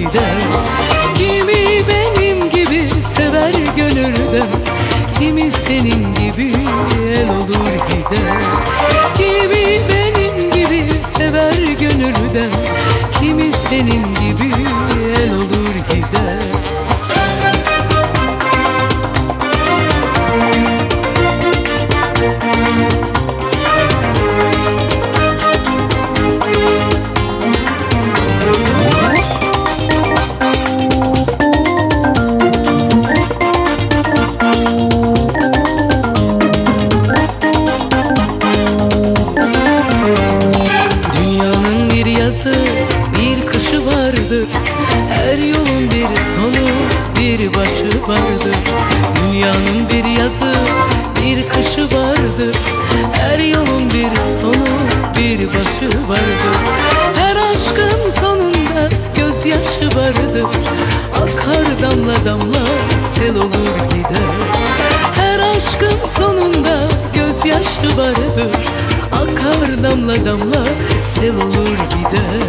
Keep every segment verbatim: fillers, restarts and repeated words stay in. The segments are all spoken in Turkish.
gider. Kimi benim gibi sever gönülden, kimi senin gibi el olur gider. Kimi benim gibi sever gönülden, kimi senin gibi el olur gider. Bir kışı vardır, her yolun bir sonu, bir başı vardır. Dünyanın bir yazı, bir kışı vardır, her yolun bir sonu, bir başı vardır. Her aşkın sonunda gözyaşı vardır, akar damla damla sel olur gider. Her aşkın sonunda gözyaşı vardır, akar damla damla sel olur gider.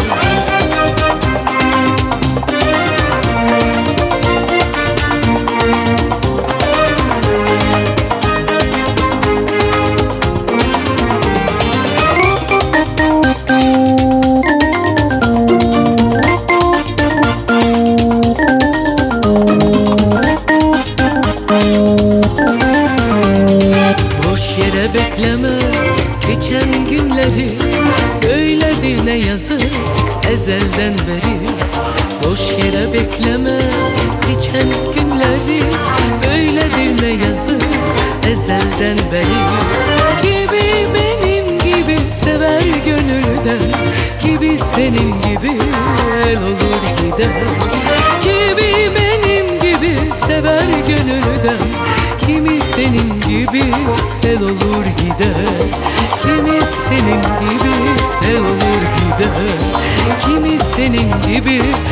Boş yere bekleme geçen günleri, böyledir ne yazık ezelden beri. Boş yere bekleme geçen günleri, böyledir ne yazık ezelden beri. Kimi benim gibi sever gönülden, kimi senin gibi el olur gider. Kimi benim gibi sever gönülden, kimi senin gibi el olur gider. Kimi senin gibi el olur gider. Kimi senin gibi